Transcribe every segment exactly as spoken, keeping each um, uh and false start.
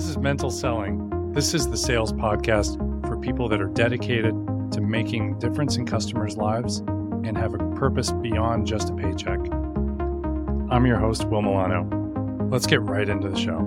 This is Mental Selling. This is the sales podcast for people that are dedicated to making a difference in customers' lives and have a purpose beyond just a paycheck. I'm your host, Will Milano. Let's get right into the show.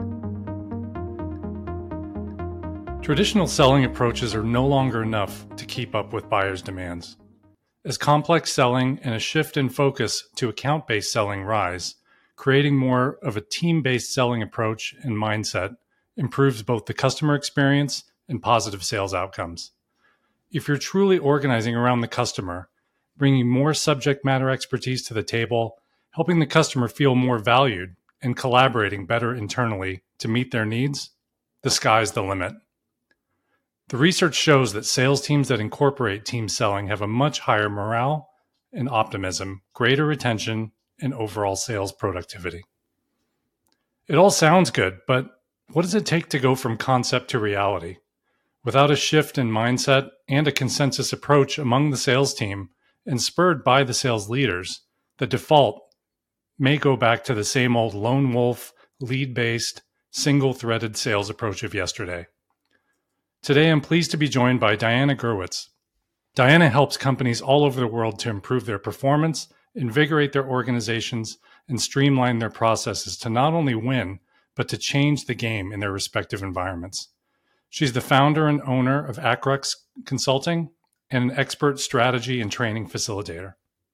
Traditional selling approaches are no longer enough to keep up with buyers' demands. As complex selling and a shift in focus to account-based selling rise, creating more of a team-based selling approach and mindset improves both the customer experience and positive sales outcomes. If you're truly organizing around the customer, bringing more subject matter expertise to the table, helping the customer feel more valued, and collaborating better internally to meet their needs, the sky's the limit. The research shows that sales teams that incorporate team selling have a much higher morale and optimism, greater retention, and overall sales productivity. It all sounds good, but what does it take to go from concept to reality? Without a shift in mindset and a consensus approach among the sales team and spurred by the sales leaders, the default may go back to the same old lone wolf, lead-based, single-threaded sales approach of yesterday. Today, I'm pleased to be joined by Diana Gerwitz. Diana helps companies all over the world to improve their performance, invigorate their organizations, and streamline their processes to not only win, but to change the game in their respective environments. She's the founder and owner of Acrux Consulting and an expert strategy and training facilitator.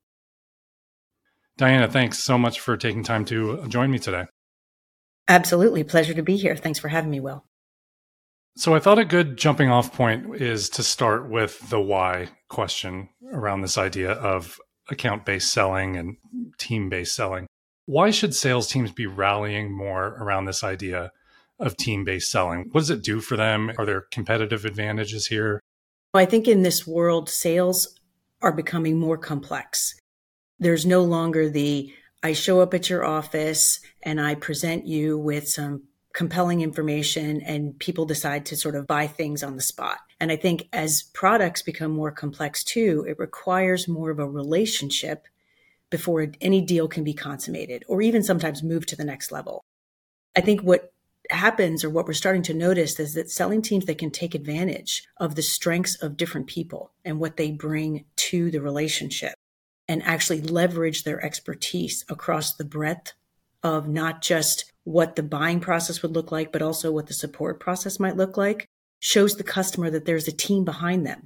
Diana, thanks so much for taking time to join me today. Absolutely. Pleasure to be here. Thanks for having me, Will. So I thought a good jumping off point is to start with the why question around this idea of account-based selling and team-based selling. Why should sales teams be rallying more around this idea of team-based selling? What does it do for them? Are there competitive advantages here? I think in this world, sales are becoming more complex. There's no longer the, I show up at your office and I present you with some compelling information and people decide to sort of buy things on the spot. And I think as products become more complex too, it requires more of a relationship before any deal can be consummated or even sometimes move to the next level. I think what happens or what we're starting to notice is that selling teams that can take advantage of the strengths of different people and what they bring to the relationship and actually leverage their expertise across the breadth of not just what the buying process would look like, but also what the support process might look like, shows the customer that there's a team behind them.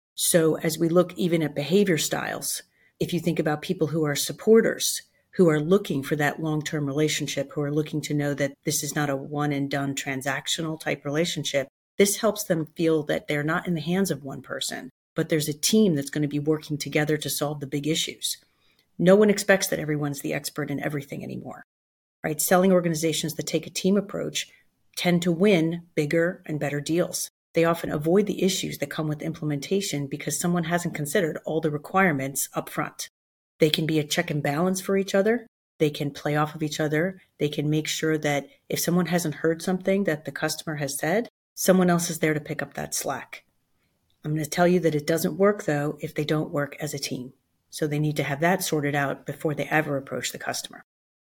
So as we look even at behavior styles, if you think about people who are supporters, who are looking for that long-term relationship, who are looking to know that this is not a one and done transactional type relationship, this helps them feel that they're not in the hands of one person, but there's a team that's going to be working together to solve the big issues. No one expects that everyone's the expert in everything anymore. Right? Selling organizations that take a team approach tend to win bigger and better deals. They often avoid the issues that come with implementation because someone hasn't considered all the requirements up front. They can be a check and balance for each other. They can play off of each other. They can make sure that if someone hasn't heard something that the customer has said, someone else is there to pick up that slack. I'm going to tell you that it doesn't work, though, if they don't work as a team. So they need to have that sorted out before they ever approach the customer.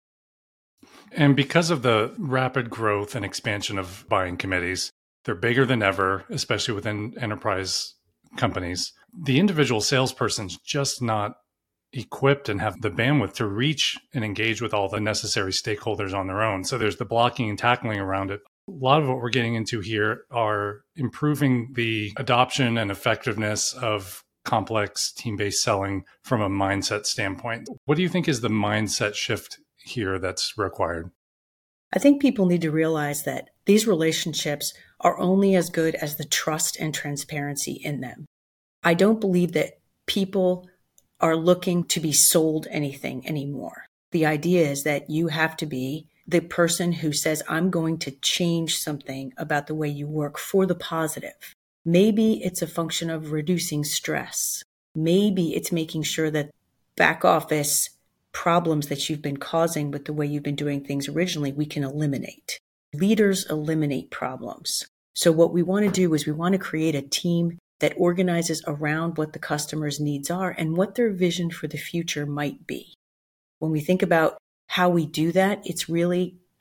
And because of the rapid growth and expansion of buying committees, they're bigger than ever, especially within enterprise companies. The individual salesperson's just not equipped and have the bandwidth to reach and engage with all the necessary stakeholders on their own. So there's the blocking and tackling around it. A lot of what we're getting into here are improving the adoption and effectiveness of complex team-based selling from a mindset standpoint. What do you think is the mindset shift here that's required? I think people need to realize that these relationships are only as good as the trust and transparency in them. I don't believe that people are looking to be sold anything anymore. The idea is that you have to be the person who says, I'm going to change something about the way you work for the positive. Maybe it's a function of reducing stress. Maybe it's making sure that back office problems that you've been causing with the way you've been doing things originally, we can eliminate. Leaders eliminate problems. So what we want to do is we want to create a team that organizes around what the customer's needs are and what their vision for the future might be. When we think about how we do that, it's really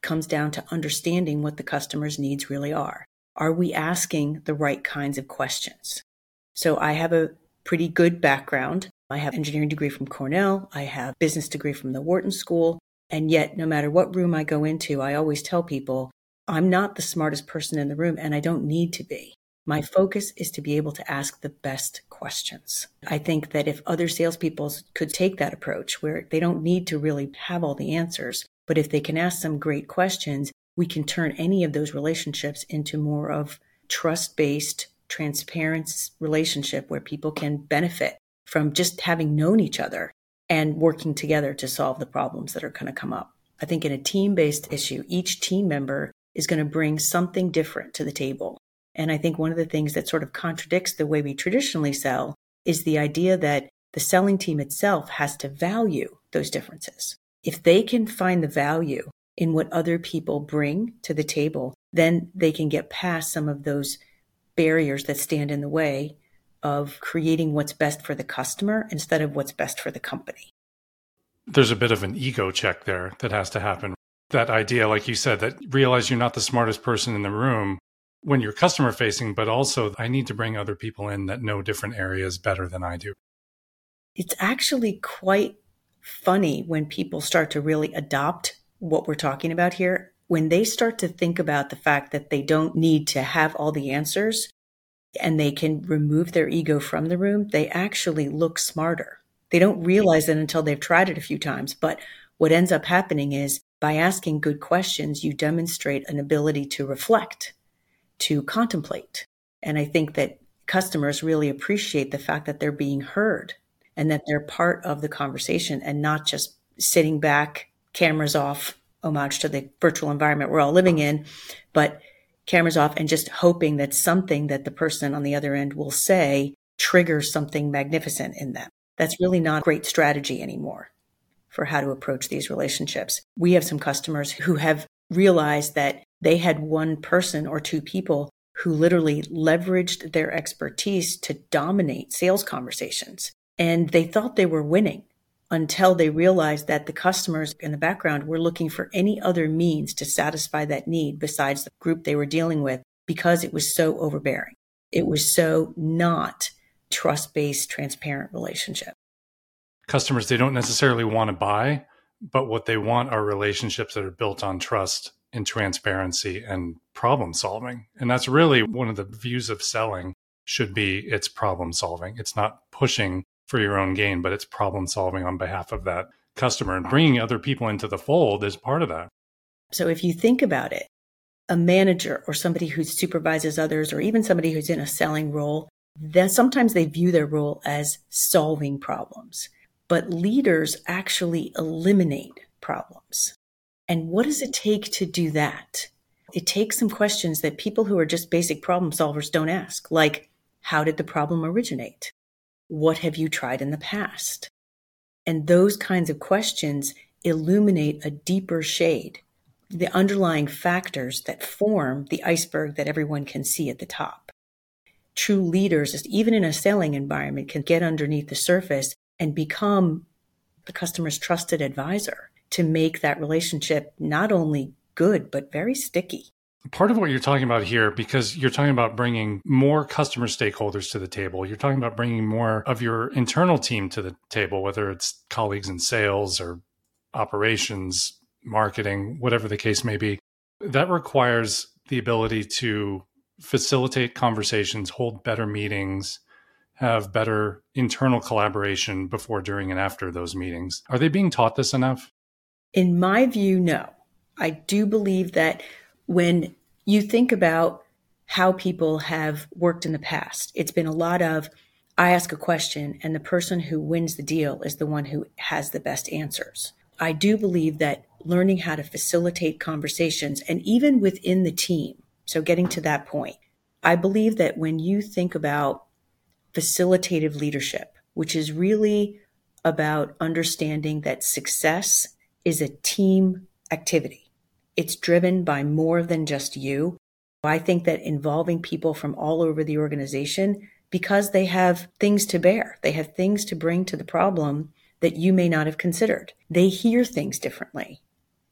comes down to understanding what the customer's needs really are. Are we asking the right kinds of questions? So I have a pretty good background. I have an engineering degree from Cornell. I have a business degree from the Wharton School. And yet, no matter what room I go into, I always tell people, I'm not the smartest person in the room, and I don't need to be. My focus is to be able to ask the best questions. I think that if other salespeople could take that approach, where they don't need to really have all the answers, but if they can ask some great questions, we can turn any of those relationships into more of trust-based, transparent relationship where people can benefit from just having known each other and working together to solve the problems that are going to come up. I think in a team-based issue, each team member is going to bring something different to the table. And I think one of the things that sort of contradicts the way we traditionally sell is the idea that the selling team itself has to value those differences. If they can find the value in what other people bring to the table, then they can get past some of those barriers that stand in the way of creating what's best for the customer instead of what's best for the company. There's a bit of an ego check there that has to happen. That idea, like you said, that realize you're not the smartest person in the room when you're customer facing, but also I need to bring other people in that know different areas better than I do. It's actually quite funny when people start to really adopt what we're talking about here. When they start to think about the fact that they don't need to have all the answers and they can remove their ego from the room, they actually look smarter. They don't realize it until they've tried it a few times. But what ends up happening is by asking good questions, you demonstrate an ability to reflect, to contemplate. And I think that customers really appreciate the fact that they're being heard and that they're part of the conversation and not just sitting back, cameras off, homage to the virtual environment we're all living in, but cameras off and just hoping that something that the person on the other end will say triggers something magnificent in them. That's really not a great strategy anymore for how to approach these relationships. We have some customers who have realized that they had one person or two people who literally leveraged their expertise to dominate sales conversations. And they thought they were winning until they realized that the customers in the background were looking for any other means to satisfy that need besides the group they were dealing with because it was so overbearing. It was so not trust-based, transparent relationship. Customers, they don't necessarily want to buy, but what they want are relationships that are built on trust and transparency and problem solving. And that's really one of the views of selling should be it's problem solving. It's not pushing for your own gain, but it's problem solving on behalf of that customer, and bringing other people into the fold is part of that. So if you think about it, a manager or somebody who supervises others, or even somebody who's in a selling role, then sometimes they view their role as solving problems. But leaders actually eliminate problems. And what does it take to do that? It takes some questions that people who are just basic problem solvers don't ask, like, how did the problem originate? What have you tried in the past? And those kinds of questions illuminate a deeper shade, the underlying factors that form the iceberg that everyone can see at the top. True leaders, even in a selling environment, can get underneath the surface and become the customer's trusted advisor to make that relationship not only good, but very sticky. Part of what you're talking about here, because you're talking about bringing more customer stakeholders to the table, you're talking about bringing more of your internal team to the table, whether it's colleagues in sales or operations, marketing, whatever the case may be. That requires the ability to facilitate conversations, hold better meetings, have better internal collaboration before, during, and after those meetings. Are they being taught this enough? In my view, no. I do believe that when you think about how people have worked in the past, it's been a lot of, I ask a question and the person who wins the deal is the one who has the best answers. I do believe that learning how to facilitate conversations, and even within the team, so getting to that point, I believe that when you think about facilitative leadership, which is really about understanding that success is a team activity. It's driven by more than just you. I think that involving people from all over the organization, because they have things to bear, they have things to bring to the problem that you may not have considered. They hear things differently,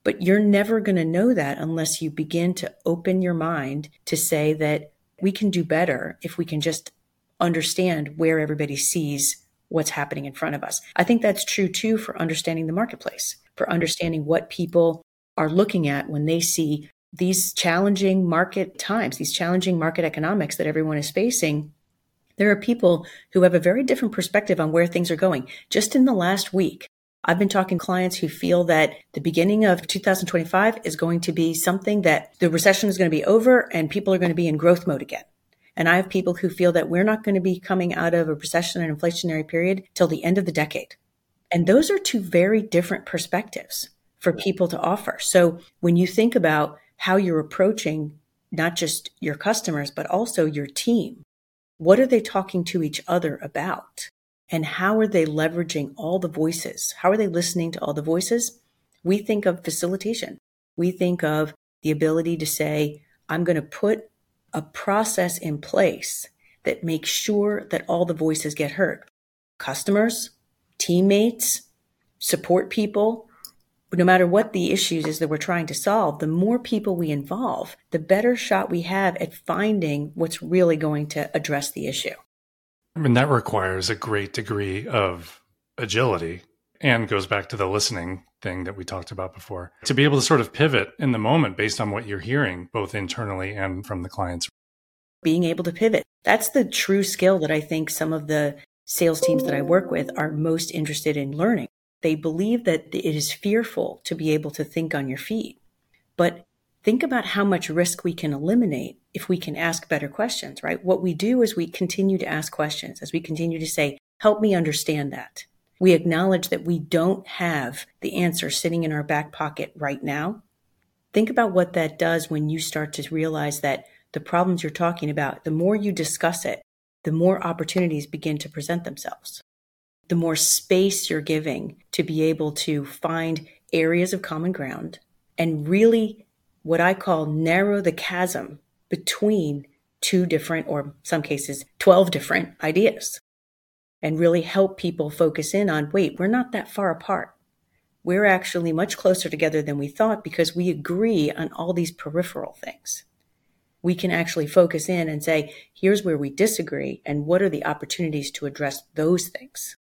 But you're never going to know that unless you begin to open your mind to say that we can do better if we can just understand where everybody sees what's happening in front of us. I think that's true too for understanding the marketplace, for understanding what people are looking at when they see these challenging market times, these challenging market economics that everyone is facing. There are people who have a very different perspective on where things are going. Just in the last week, I've been talking to clients who feel that the beginning of two thousand twenty-five is going to be something that the recession is going to be over and people are going to be in growth mode again. And I have people who feel that we're not going to be coming out of a recession and inflationary period till the end of the decade. And those are two very different perspectives for people to offer. So when you think about how you're approaching not just your customers, but also your team, what are they talking to each other about? And how are they leveraging all the voices? How are they listening to all the voices? We think of facilitation. We think of the ability to say, I'm going to put a process in place that makes sure that all the voices get heard. Customers, teammates, support people, no matter what the issues is that we're trying to solve, the more people we involve, the better shot we have at finding what's really going to address the issue. I mean, that requires a great degree of agility and goes back to the listening thing that we talked about before. To be able to sort of pivot in the moment based on what you're hearing, both internally and from the clients. Being able to pivot. That's the true skill that I think some of the sales teams that I work with are most interested in learning. They believe that it is fearful to be able to think on your feet. But think about how much risk we can eliminate if we can ask better questions, right? What we do is we continue to ask questions as we continue to say, help me understand that. We acknowledge that we don't have the answer sitting in our back pocket right now. Think about what that does when you start to realize that the problems you're talking about, the more you discuss it, the more opportunities begin to present themselves. The more space you're giving to be able to find areas of common ground and really what I call narrow the chasm between two different, or in some cases, twelve different ideas, and really help people focus in on, wait, we're not that far apart. We're actually much closer together than we thought because we agree on all these peripheral things. We can actually focus in and say, here's where we disagree and what are the opportunities to address those things.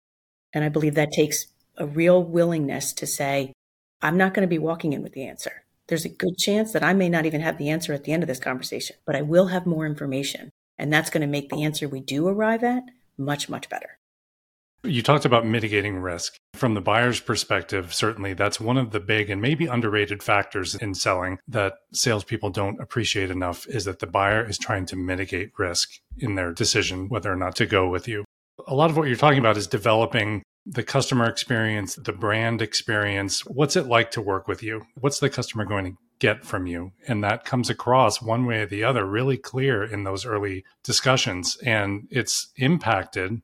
And I believe that takes a real willingness to say, I'm not going to be walking in with the answer. There's a good chance that I may not even have the answer at the end of this conversation, but I will have more information. And that's going to make the answer we do arrive at much, much better. You talked about mitigating risk. From the buyer's perspective, certainly that's one of the big and maybe underrated factors in selling that salespeople don't appreciate enough is that the buyer is trying to mitigate risk in their decision whether or not to go with you. A lot of what you're talking about is developing the customer experience, the brand experience. What's it like to work with you? What's the customer going to get from you? And that comes across one way or the other really clear in those early discussions. And it's impacted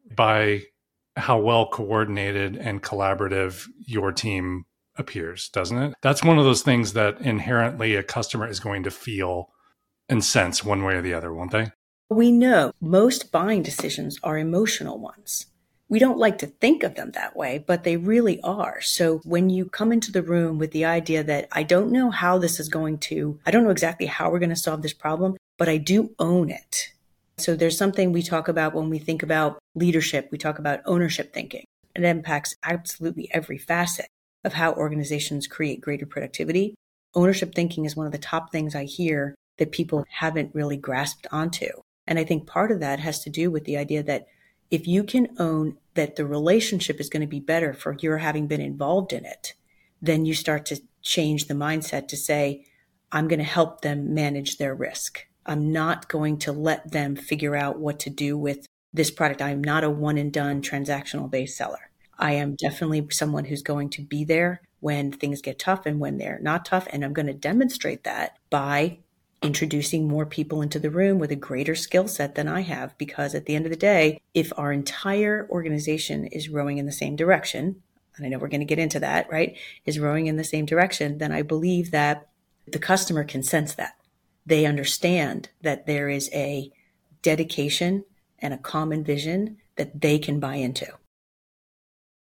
by how well coordinated and collaborative your team appears, doesn't it? That's one of those things that inherently a customer is going to feel and sense one way or the other, won't they? We know most buying decisions are emotional ones. We don't like to think of them that way, but they really are. So when you come into the room with the idea that I don't know how this is going to, I don't know exactly how we're going to solve this problem, but I do own it. So there's something we talk about when we think about leadership. We talk about ownership thinking. It impacts absolutely every facet of how organizations create greater productivity. Ownership thinking is one of the top things I hear that people haven't really grasped onto. And I think part of that has to do with the idea that if you can own that the relationship is going to be better for your having been involved in it, then you start to change the mindset to say, I'm going to help them manage their risk. I'm not going to let them figure out what to do with this product. I'm not a one and done transactional based seller. I am definitely someone who's going to be there when things get tough and when they're not tough. And I'm going to demonstrate that by introducing more people into the room with a greater skill set than I have. Because at the end of the day, if our entire organization is rowing in the same direction, and I know we're going to get into that, right, is rowing in the same direction, then I believe that the customer can sense that. They understand that there is a dedication and a common vision that they can buy into.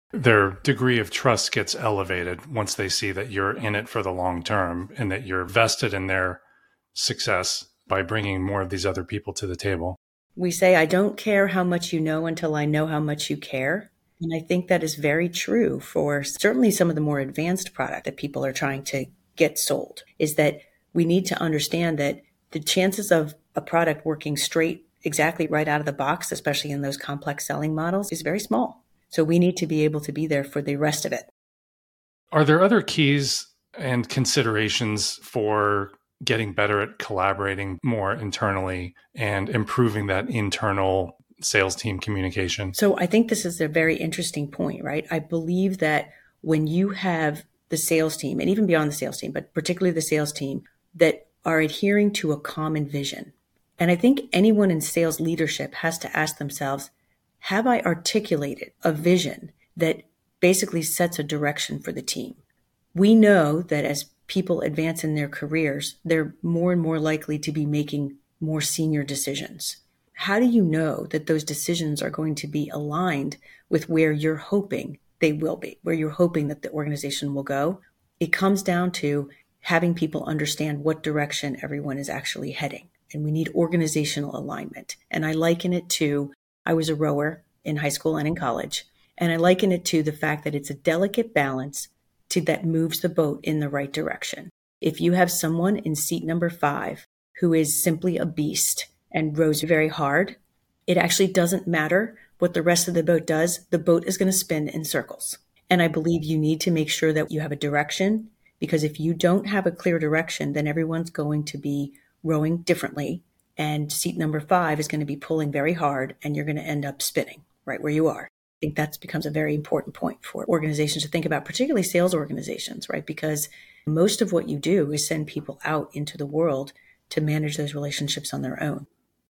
Their degree of trust gets elevated once they see that you're in it for the long term and that you're vested in their success by bringing more of these other people to the table. We say, I don't care how much you know until I know how much you care. And I think that is very true for certainly some of the more advanced product that people are trying to get sold, is that we need to understand that the chances of a product working straight exactly right out of the box, especially in those complex selling models, is very small. So we need to be able to be there for the rest of it. Are there other keys and considerations for getting better at collaborating more internally and improving that internal sales team communication? So I think this is a very interesting point, right? I believe that when you have the sales team, and even beyond the sales team, but particularly the sales team, that are adhering to a common vision. And I think anyone in sales leadership has to ask themselves, have I articulated a vision that basically sets a direction for the team? We know that as people advance in their careers, they're more and more likely to be making more senior decisions. How do you know that those decisions are going to be aligned with where you're hoping they will be, where you're hoping that the organization will go? It comes down to having people understand what direction everyone is actually heading. And we need organizational alignment. And I liken it to, I was a rower in high school and in college, and I liken it to the fact that it's a delicate balance to that moves the boat in the right direction. If you have someone in seat number five who is simply a beast and rows very hard, it actually doesn't matter what the rest of the boat does. The boat is going to spin in circles. And I believe you need to make sure that you have a direction, because if you don't have a clear direction, then everyone's going to be rowing differently. And seat number five is going to be pulling very hard, and you're going to end up spinning right where you are. I think that becomes a very important point for organizations to think about, particularly sales organizations, right? Because most of what you do is send people out into the world to manage those relationships on their own.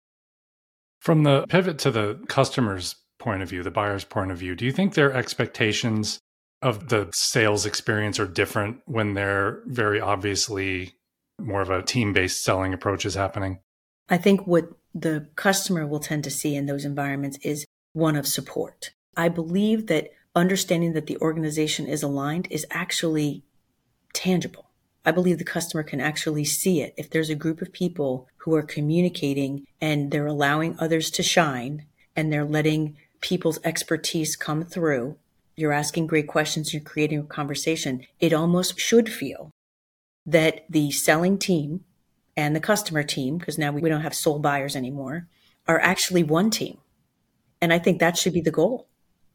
From the pivot to the customer's point of view, the buyer's point of view, do you think their expectations of the sales experience are different when they're very obviously more of a team-based selling approach is happening? I think what the customer will tend to see in those environments is one of support. I believe that understanding that the organization is aligned is actually tangible. I believe the customer can actually see it. If there's a group of people who are communicating and they're allowing others to shine and they're letting people's expertise come through, you're asking great questions, you're creating a conversation, it almost should feel that the selling team and the customer team, because now we don't have sole buyers anymore, are actually one team. And I think that should be the goal.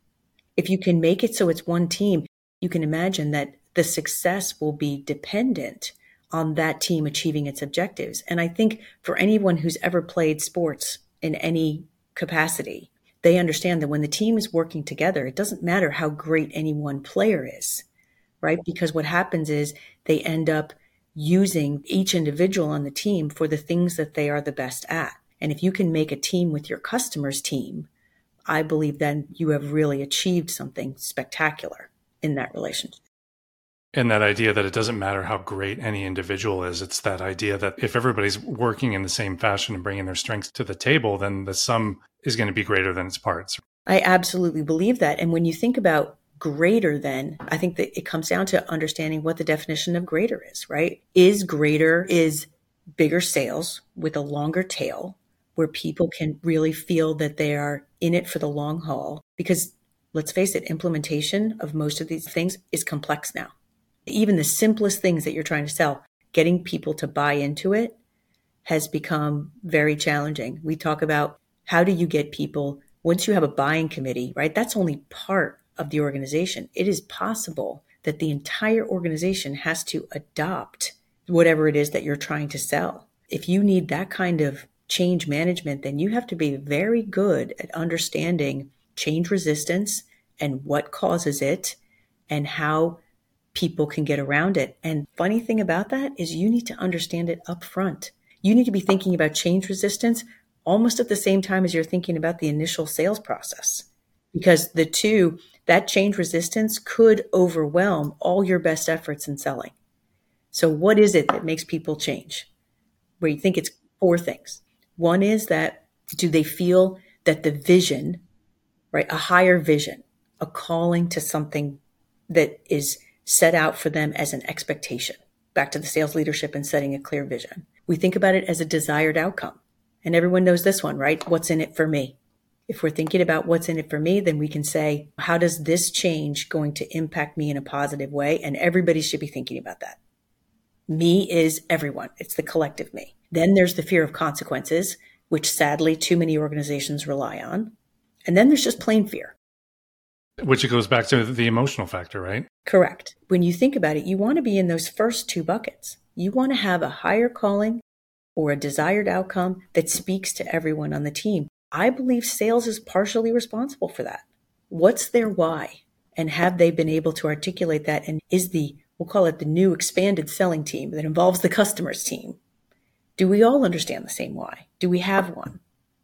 If you can make it so it's one team, you can imagine that the success will be dependent on that team achieving its objectives. And I think for anyone who's ever played sports in any capacity, they understand that when the team is working together, it doesn't matter how great any one player is, right? Because what happens is they end up using each individual on the team for the things that they are the best at. And if you can make a team with your customer's team, I believe then you have really achieved something spectacular in that relationship. And that idea that it doesn't matter how great any individual is, it's that idea that if everybody's working in the same fashion and bringing their strengths to the table, then the sum is going to be greater than its parts. I absolutely believe that. And when you think about greater than, I think that it comes down to understanding what the definition of greater is, right? Is greater is bigger sales with a longer tail where people can really feel that they are in it for the long haul. Because let's face it, implementation of most of these things is complex now. Even the simplest things that you're trying to sell, getting people to buy into it has become very challenging. We talk about how do you get people, once you have a buying committee, right? That's only part of the organization. It is possible that the entire organization has to adopt whatever it is that you're trying to sell. If you need that kind of change management, then you have to be very good at understanding change resistance and what causes it and how people can get around it. And funny thing about that is you need to understand it up front. You need to be thinking about change resistance almost at the same time as you're thinking about the initial sales process, because the two, that change resistance could overwhelm all your best efforts in selling. So what is it that makes people change? Where you think it's four things. One is that do they feel that the vision, right, a higher vision a calling to something that is set out for them as an expectation. Back to the sales leadership and setting a clear vision. We think about it as a desired outcome. And everyone knows this one, right? What's in it for me? If we're thinking about what's in it for me, then we can say, how does this change going to impact me in a positive way? And everybody should be thinking about that. Me is everyone. It's the collective me. Then there's the fear of consequences, which sadly too many organizations rely on. And then there's just plain fear. Which it goes back to the emotional factor, right? Correct. When you think about it, you want to be in those first two buckets. You want to have a higher calling or a desired outcome that speaks to everyone on the team. I believe sales is partially responsible for that. What's their why? And have they been able to articulate that? And is the, we'll call it the new expanded selling team that involves the customer's team. Do we all understand the same why? Do we have one?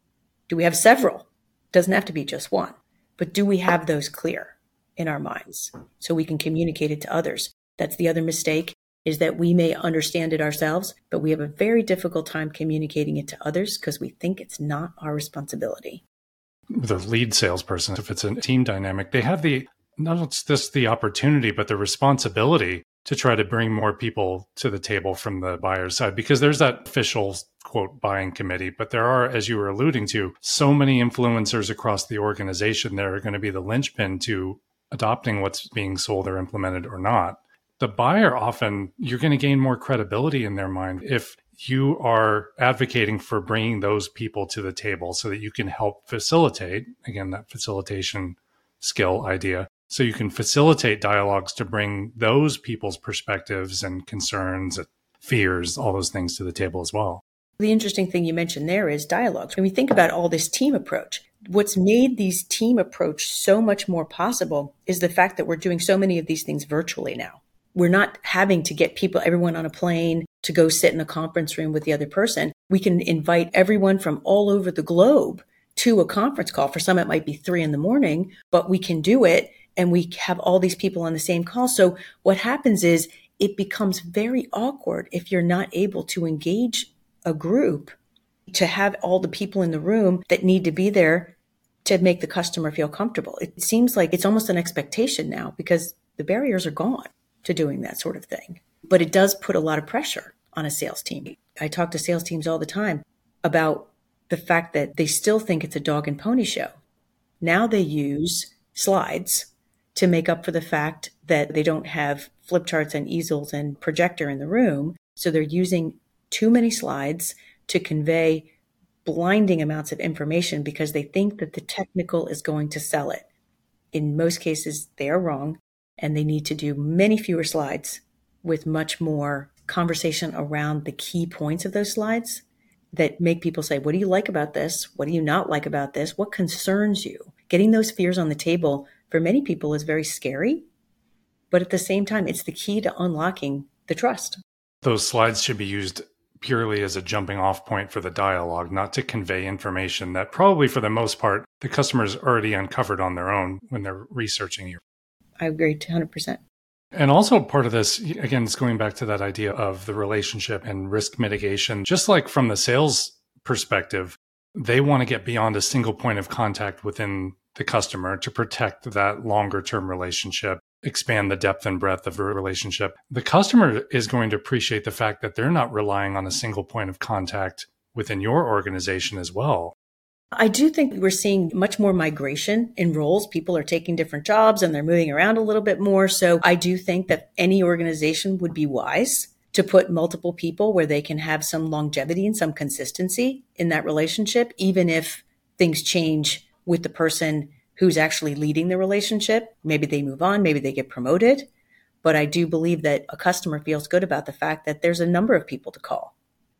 Do we have several? Doesn't have to be just one. But do we have those clear in our minds so we can communicate it to others? That's the other mistake, is that we may understand it ourselves, but we have a very difficult time communicating it to others because we think it's not our responsibility. The lead salesperson, if it's a team dynamic, they have the, not just the opportunity, but the responsibility to try to bring more people to the table from the buyer's side, because there's that official, quote, buying committee. But there are, as you were alluding to, so many influencers across the organization that are going to be the linchpin to adopting what's being sold or implemented or not. The buyer often, you're going to gain more credibility in their mind if you are advocating for bringing those people to the table so that you can help facilitate, again, that facilitation skill idea. So you can facilitate dialogues to bring those people's perspectives and concerns, fears, all those things to the table as well. The interesting thing you mentioned there is dialogues. When we think about all this team approach, what's made these team approach so much more possible is the fact that we're doing so many of these things virtually now. We're not having to get people, everyone on a plane to go sit in a conference room with the other person. We can invite everyone from all over the globe to a conference call. For some, it might be three in the morning, but we can do it. And we have all these people on the same call. So what happens is it becomes very awkward if you're not able to engage a group to have all the people in the room that need to be there to make the customer feel comfortable. It seems like it's almost an expectation now because the barriers are gone to doing that sort of thing. But it does put a lot of pressure on a sales team. I talk to sales teams all the time about the fact that they still think it's a dog and pony show. Now they use slides to make up for the fact that they don't have flip charts and easels and projector in the room. So they're using too many slides to convey blinding amounts of information because they think that the technical is going to sell it. In most cases, they are wrong, and they need to do many fewer slides with much more conversation around the key points of those slides that make people say, what do you like about this? What do you not like about this? What concerns you? Getting those fears on the table for many people is very scary, but at the same time, it's the key to unlocking the trust. Those slides should be used purely as a jumping off point for the dialogue, not to convey information that probably for the most part, the customer's already uncovered on their own when they're researching you. I agree one hundred percent. And also part of this, again, is going back to that idea of the relationship and risk mitigation. Just like from the sales perspective, they want to get beyond a single point of contact within the customer to protect that longer term relationship, expand the depth and breadth of a relationship. The customer is going to appreciate the fact that they're not relying on a single point of contact within your organization as well. I do think we're seeing much more migration in roles. People are taking different jobs and they're moving around a little bit more. So I do think that any organization would be wise to put multiple people where they can have some longevity and some consistency in that relationship, even if things change with the person who's actually leading the relationship. Maybe they move on, maybe they get promoted. But I do believe that a customer feels good about the fact that there's a number of people to call.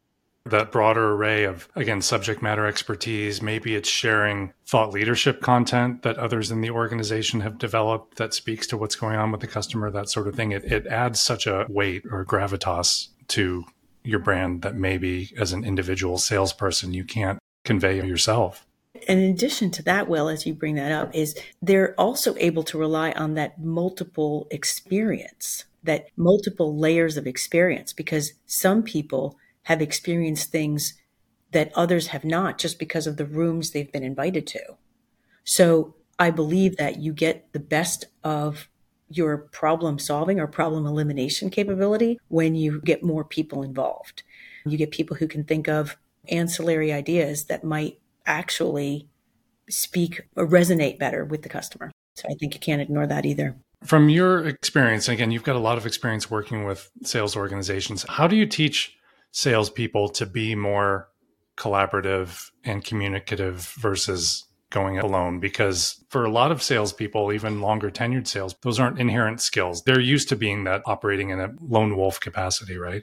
That broader array of, again, subject matter expertise, maybe it's sharing thought leadership content that others in the organization have developed that speaks to what's going on with the customer, that sort of thing. It, it adds such a weight or gravitas to your brand that maybe as an individual salesperson, you can't convey yourself. And in addition to that, Will, as you bring that up, is they're also able to rely on that multiple experience, that multiple layers of experience, because some people have experienced things that others have not just because of the rooms they've been invited to. So I believe that you get the best of your problem solving or problem elimination capability when you get more people involved. You get people who can think of ancillary ideas that might actually speak or resonate better with the customer. So I think you can't ignore that either. From your experience, again, you've got a lot of experience working with sales organizations. How do you teach salespeople to be more collaborative and communicative versus going alone? Because for a lot of salespeople, even longer tenured sales, those aren't inherent skills. They're used to being that operating in a lone wolf capacity, right?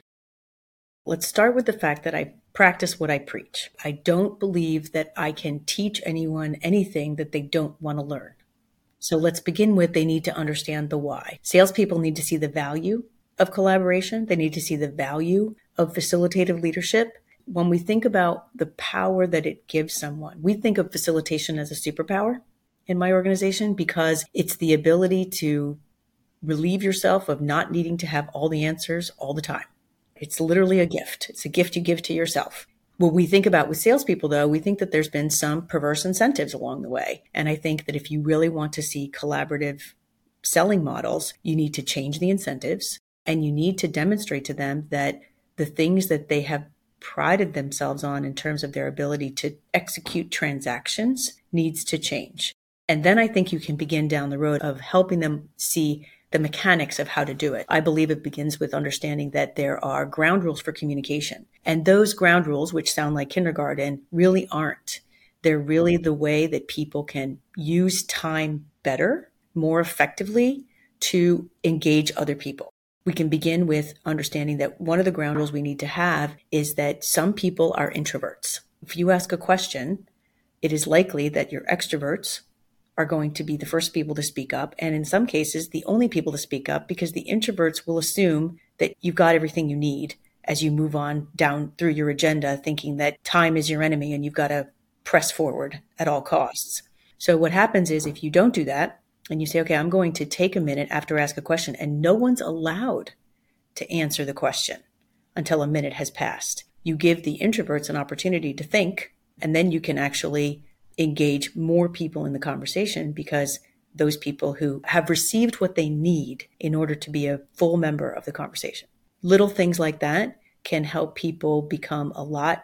Let's start with the fact that I practice what I preach. I don't believe that I can teach anyone anything that they don't want to learn. So let's begin with they need to understand the why. Salespeople need to see the value of collaboration. They need to see the value of facilitative leadership. When we think about the power that it gives someone, we think of facilitation as a superpower in my organization because it's the ability to relieve yourself of not needing to have all the answers all the time. It's literally a gift. It's a gift you give to yourself. What we think about with salespeople, though, we think that there's been some perverse incentives along the way. And I think that if you really want to see collaborative selling models, you need to change the incentives and you need to demonstrate to them that the things that they have prided themselves on in terms of their ability to execute transactions needs to change. And then I think you can begin down the road of helping them see the mechanics of how to do it. I believe it begins with understanding that there are ground rules for communication. And those ground rules, which sound like kindergarten, really aren't. They're really the way that people can use time better, more effectively to engage other people. We can begin with understanding that one of the ground rules we need to have is that some people are introverts. If you ask a question, it is likely that your extroverts are going to be the first people to speak up. And in some cases, the only people to speak up because the introverts will assume that you've got everything you need as you move on down through your agenda, thinking that time is your enemy and you've got to press forward at all costs. So what happens is if you don't do that and you say, okay, I'm going to take a minute after I ask a question, and no one's allowed to answer the question until a minute has passed. You give the introverts an opportunity to think, and then you can actually engage more people in the conversation because those people who have received what they need in order to be a full member of the conversation. Little things like that can help people become a lot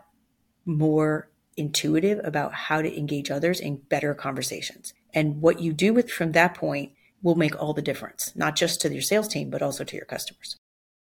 more intuitive about how to engage others in better conversations. And what you do with from that point will make all the difference, not just to your sales team, but also to your customers.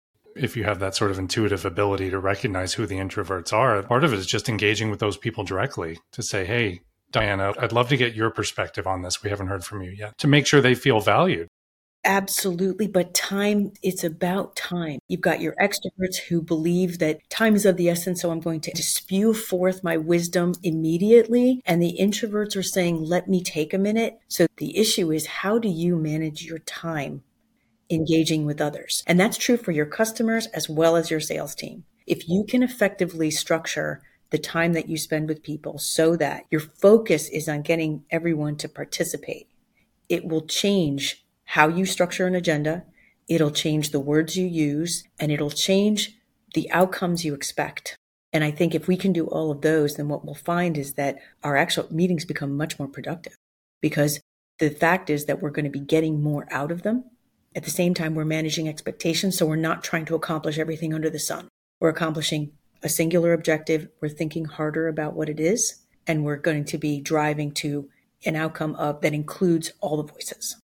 If you have that sort of intuitive ability to recognize who the introverts are, part of it is just engaging with those people directly to say, hey, Diana, I'd love to get your perspective on this. We haven't heard from you yet, to make sure they feel valued. Absolutely. But time, it's about time. You've got your extroverts who believe that time is of the essence, so I'm going to spew forth my wisdom immediately. And the introverts are saying, let me take a minute. So the issue is, how do you manage your time engaging with others? And that's true for your customers as well as your sales team. If you can effectively structure the time that you spend with people so that your focus is on getting everyone to participate, it will change how you structure an agenda. It'll change the words you use, and it'll change the outcomes you expect. And I think if we can do all of those, then what we'll find is that our actual meetings become much more productive, because the fact is that we're going to be getting more out of them. At the same time, we're managing expectations. So we're not trying to accomplish everything under the sun. We're accomplishing a singular objective. We're thinking harder about what it is, and we're going to be driving to an outcome of that includes all the voices.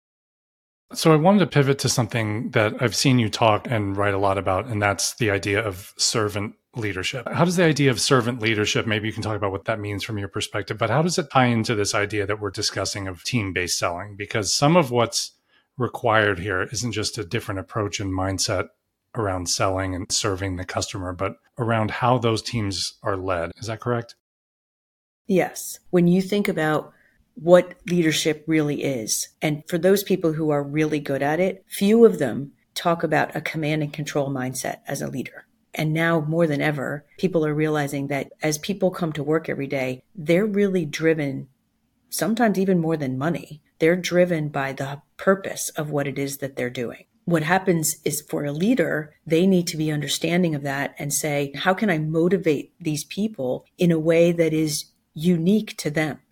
So I wanted to pivot to something that I've seen you talk and write a lot about, and that's the idea of servant leadership. How does the idea of servant leadership, maybe you can talk about what that means from your perspective, but how does it tie into this idea that we're discussing of team-based selling? Because some of what's required here isn't just a different approach and mindset around selling and serving the customer, but around how those teams are led. Is that correct? Yes. When you think about what leadership really is, and for those people who are really good at it, few of them talk about a command and control mindset as a leader. And now more than ever, people are realizing that as people come to work every day, they're really driven, sometimes even more than money. They're driven by the purpose of what it is that they're doing. What happens is for a leader, they need to be understanding of that and say, how can I motivate these people in a way that is unique to them?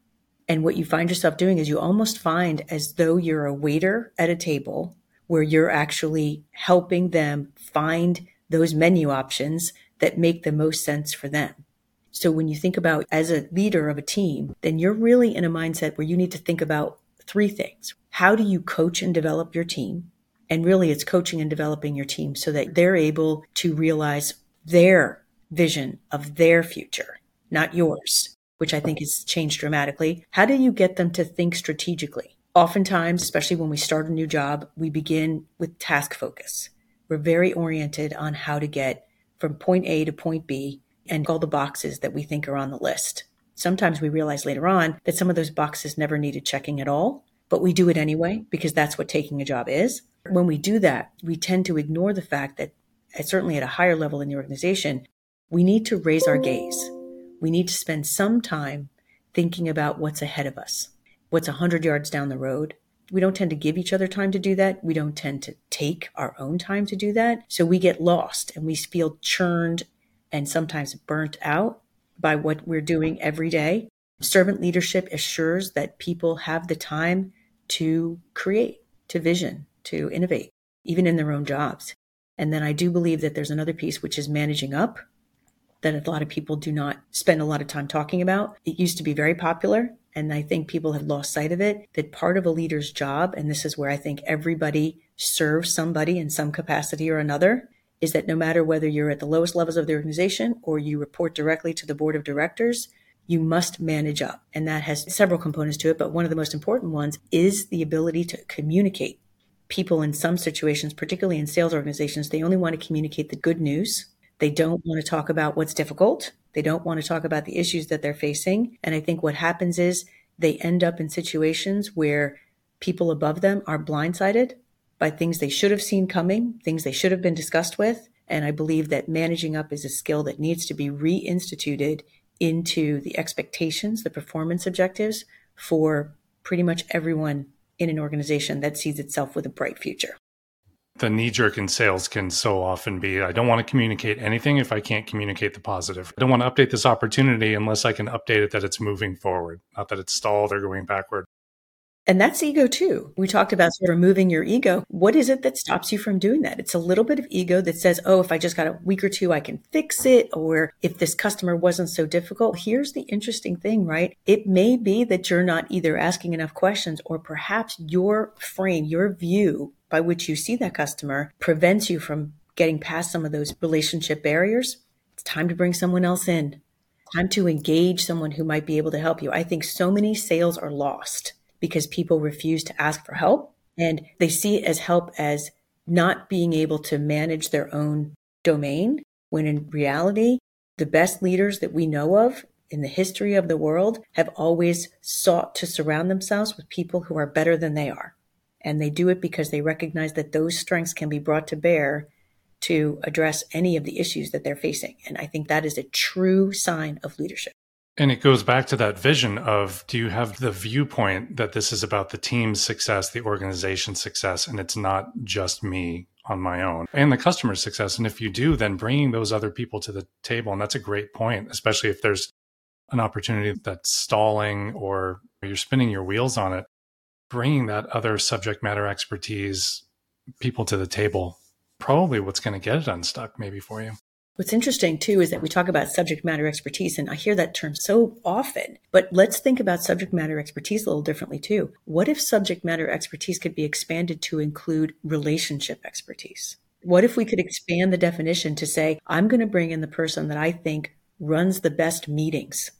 And what you find yourself doing is you almost find as though you're a waiter at a table where you're actually helping them find those menu options that make the most sense for them. So when you think about as a leader of a team, then you're really in a mindset where you need to think about three things. How do you coach and develop your team? And really it's coaching and developing your team so that they're able to realize their vision of their future, not yours, which I think has changed dramatically. How do you get them to think strategically? Oftentimes, especially when we start a new job, we begin with task focus. We're very oriented on how to get from point A to point B and all the boxes that we think are on the list. Sometimes we realize later on that some of those boxes never needed checking at all, but we do it anyway because that's what taking a job is. When we do that, we tend to ignore the fact that, certainly at a higher level in the organization, we need to raise our gaze. We need to spend some time thinking about what's ahead of us, what's one hundred yards down the road. We don't tend to give each other time to do that. We don't tend to take our own time to do that. So we get lost and we feel churned and sometimes burnt out by what we're doing every day. Servant leadership assures that people have the time to create, to vision, to innovate, even in their own jobs. And then I do believe that there's another piece, which is managing up, that a lot of people do not spend a lot of time talking about. It used to be very popular, and I think people have lost sight of it, that part of a leader's job, and this is where I think everybody serves somebody in some capacity or another, is that no matter whether you're at the lowest levels of the organization or you report directly to the board of directors, you must manage up. And that has several components to it, but one of the most important ones is the ability to communicate. People in some situations, particularly in sales organizations, they only want to communicate the good news. They don't want to talk about what's difficult. They don't want to talk about the issues that they're facing. And I think what happens is they end up in situations where people above them are blindsided by things they should have seen coming, things they should have been discussed with. And I believe that managing up is a skill that needs to be reinstituted into the expectations, the performance objectives for pretty much everyone in an organization that sees itself with a bright future. The knee-jerk in sales can so often be, I don't want to communicate anything if I can't communicate the positive. I don't want to update this opportunity unless I can update it that it's moving forward, not that it's stalled or going backward. And that's ego too. We talked about sort of removing your ego. What is it that stops you from doing that? It's a little bit of ego that says, oh, if I just got a week or two, I can fix it. Or if this customer wasn't so difficult. Here's the interesting thing, right? It may be that you're not either asking enough questions or perhaps your frame, your view by which you see that customer prevents you from getting past some of those relationship barriers. It's time to bring someone else in. Time to engage someone who might be able to help you. I think so many sales are lost because people refuse to ask for help and they see it as help as not being able to manage their own domain, when in reality, the best leaders that we know of in the history of the world have always sought to surround themselves with people who are better than they are. And they do it because they recognize that those strengths can be brought to bear to address any of the issues that they're facing. And I think that is a true sign of leadership. And it goes back to that vision of, do you have the viewpoint that this is about the team's success, the organization's success, and it's not just me on my own, and the customer's success? And if you do, then bringing those other people to the table. And that's a great point, especially if there's an opportunity that's stalling or you're spinning your wheels on it, bringing that other subject matter expertise, people to the table, probably what's going to get it unstuck maybe for you. What's interesting, too, is that we talk about subject matter expertise, and I hear that term so often. But let's think about subject matter expertise a little differently, too. What if subject matter expertise could be expanded to include relationship expertise? What if we could expand the definition to say, I'm going to bring in the person that I think runs the best meetings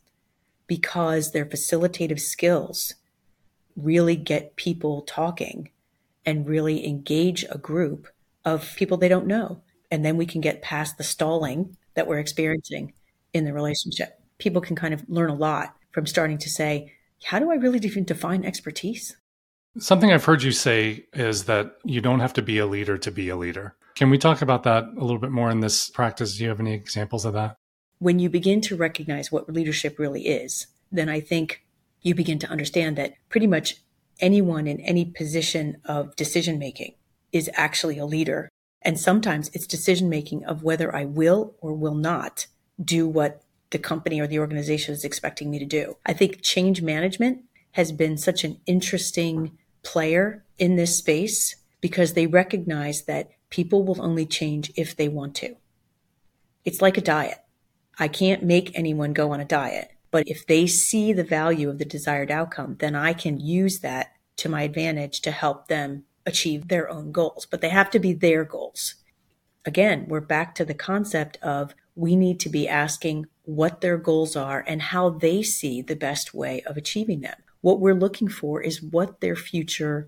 because their facilitative skills really get people talking and really engage a group of people they don't know. And then we can get past the stalling that we're experiencing in the relationship. People can kind of learn a lot from starting to say, how do I really even define expertise? Something I've heard you say is that you don't have to be a leader to be a leader. Can we talk about that a little bit more in this practice? Do you have any examples of that? When you begin to recognize what leadership really is, then I think you begin to understand that pretty much anyone in any position of decision-making is actually a leader. And sometimes it's decision-making of whether I will or will not do what the company or the organization is expecting me to do. I think change management has been such an interesting player in this space because they recognize that people will only change if they want to. It's like a diet. I can't make anyone go on a diet, but if they see the value of the desired outcome, then I can use that to my advantage to help them achieve their own goals. But they have to be their goals. Again, we're back to the concept of we need to be asking what their goals are and how they see the best way of achieving them. What we're looking for is what their future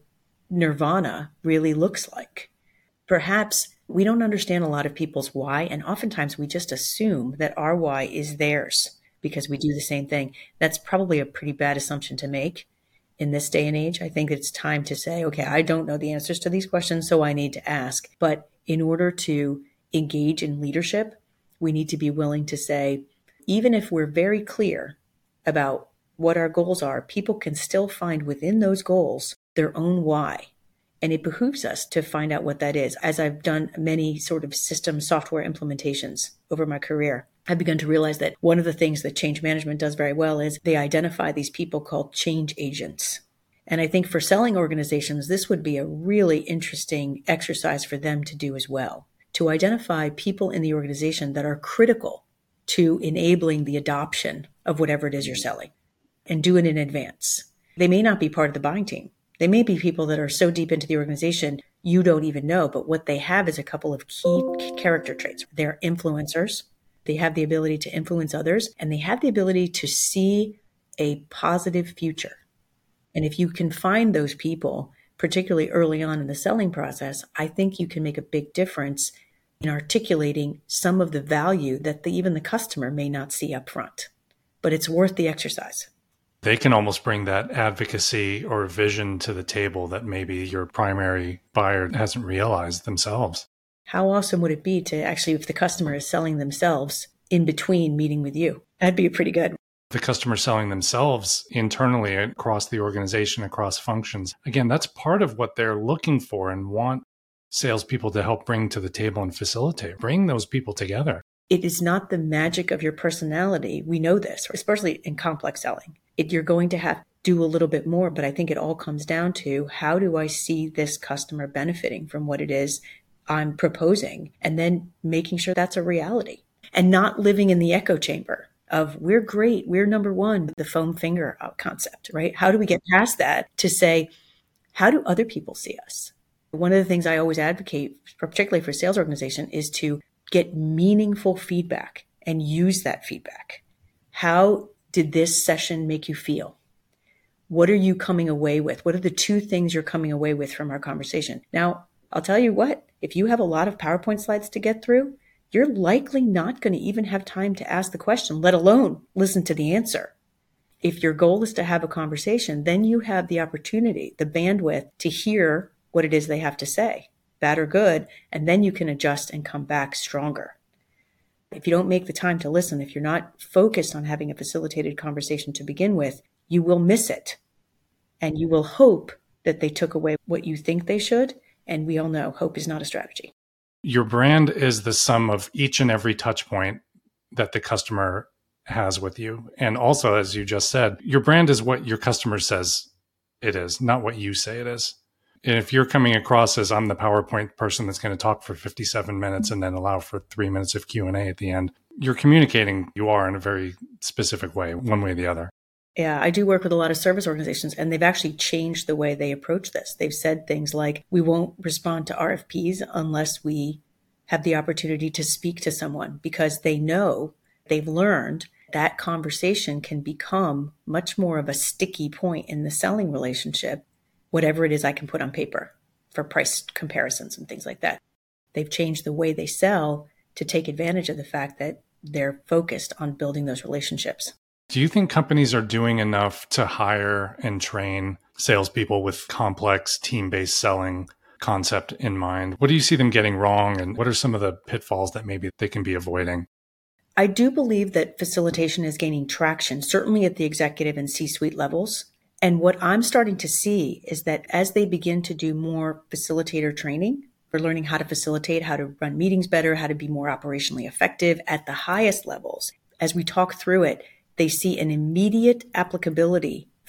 nirvana really looks like. Perhaps we don't understand a lot of people's why, and oftentimes we just assume that our why is theirs because we do the same thing. That's probably a pretty bad assumption to make in this day and age. I think it's time to say, okay, I don't know the answers to these questions, so I need to ask. But in order to engage in leadership, we need to be willing to say, even if we're very clear about what our goals are, people can still find within those goals their own why. And it behooves us to find out what that is. As I've done many sort of system software implementations over my career, I've begun to realize that one of the things that change management does very well is they identify these people called change agents. And I think for selling organizations, this would be a really interesting exercise for them to do as well, to identify people in the organization that are critical to enabling the adoption of whatever it is you're selling and do it in advance. They may not be part of the buying team. They may be people that are so deep into the organization, you don't even know, but what they have is a couple of key character traits. They're influencers. They have the ability to influence others, and they have the ability to see a positive future. And if you can find those people, particularly early on in the selling process, I think you can make a big difference in articulating some of the value that the, even the customer may not see up front. But it's worth the exercise. They can almost bring that advocacy or vision to the table that maybe your primary buyer hasn't realized themselves. How awesome would it be to actually, if the customer is selling themselves in between meeting with you? That'd be pretty good. The customer selling themselves internally across the organization, across functions. Again, that's part of what they're looking for and want salespeople to help bring to the table and facilitate. Bring those people together. It is not the magic of your personality. We know this, especially in complex selling. It, you're going to have to do a little bit more, but I think it all comes down to how do I see this customer benefiting from what it is I'm proposing, and then making sure that's a reality and not living in the echo chamber of we're great, we're number one, the foam finger concept, right? How do we get past that to say, how do other people see us? One of the things I always advocate, particularly for sales organization, is to get meaningful feedback and use that feedback. How did this session make you feel? What are you coming away with? What are the two things you're coming away with from our conversation? Now, I'll tell you what, if you have a lot of PowerPoint slides to get through, you're likely not going to even have time to ask the question, let alone listen to the answer. If your goal is to have a conversation, then you have the opportunity, the bandwidth to hear what it is they have to say, bad or good, and then you can adjust and come back stronger. If you don't make the time to listen, if you're not focused on having a facilitated conversation to begin with, you will miss it. And you will hope that they took away what you think they should. And we all know hope is not a strategy. Your brand is the sum of each and every touch point that the customer has with you. And also, as you just said, your brand is what your customer says it is, not what you say it is. And if you're coming across as I'm the PowerPoint person that's going to talk for fifty-seven minutes and then allow for three minutes of Q and A at the end, you're communicating you are in a very specific way, one way or the other. Yeah, I do work with a lot of service organizations, and they've actually changed the way they approach this. They've said things like, we won't respond to R F Ps unless we have the opportunity to speak to someone, because they know, they've learned that conversation can become much more of a sticky point in the selling relationship, whatever it is I can put on paper for price comparisons and things like that. They've changed the way they sell to take advantage of the fact that they're focused on building those relationships. Do you think companies are doing enough to hire and train salespeople with complex team-based selling concept in mind? What do you see them getting wrong, and what are some of the pitfalls that maybe they can be avoiding? I do believe that facilitation is gaining traction, certainly at the executive and C-suite levels. And what I'm starting to see is that as they begin to do more facilitator training for learning how to facilitate, how to run meetings better, how to be more operationally effective at the highest levels, as we talk through it, they see an immediate applicability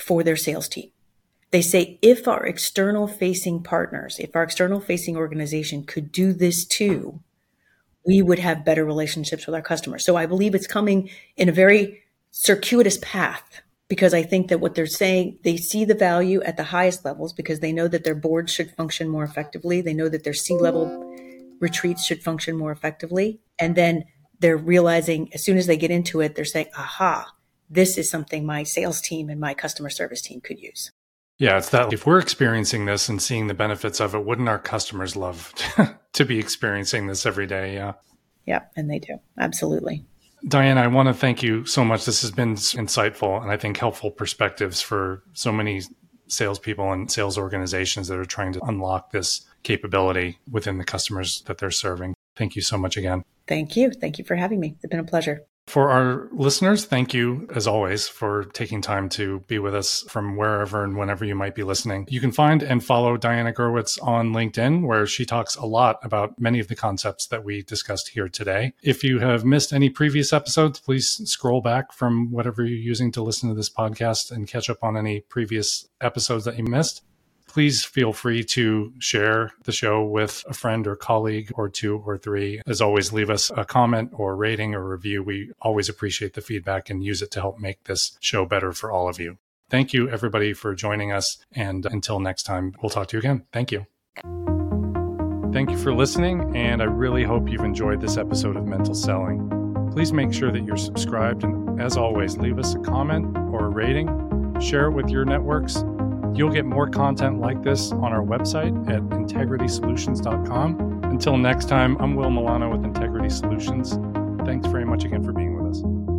for their sales team. They say, if our external facing partners, if our external facing organization could do this too, we would have better relationships with our customers. So I believe it's coming in a very circuitous path, because I think that what they're saying, they see the value at the highest levels because they know that their boards should function more effectively. They know that their C-level retreats should function more effectively. And then they're realizing as soon as they get into it, they're saying, aha, this is something my sales team and my customer service team could use. Yeah, it's that if we're experiencing this and seeing the benefits of it, wouldn't our customers love to be experiencing this every day? Yeah. Yeah, and they do. Absolutely. Diana, I want to thank you so much. This has been insightful and I think helpful perspectives for so many salespeople and sales organizations that are trying to unlock this capability within the customers that they're serving. Thank you so much again. Thank you. Thank you for having me. It's been a pleasure. For our listeners, thank you, as always, for taking time to be with us from wherever and whenever you might be listening. You can find and follow Diana Gurwitz on LinkedIn, where she talks a lot about many of the concepts that we discussed here today. If you have missed any previous episodes, please scroll back from whatever you're using to listen to this podcast and catch up on any previous episodes that you missed. Please feel free to share the show with a friend or colleague or two or three. As always, leave us a comment or rating or review. We always appreciate the feedback and use it to help make this show better for all of you. Thank you, everybody, for joining us. And until next time, we'll talk to you again. Thank you. Thank you for listening, and I really hope you've enjoyed this episode of Mental Selling. Please make sure that you're subscribed, and as always, leave us a comment or a rating. Share it with your networks. You'll get more content like this on our website at integrity solutions dot com. Until next time, I'm Will Milano with Integrity Solutions. Thanks very much again for being with us.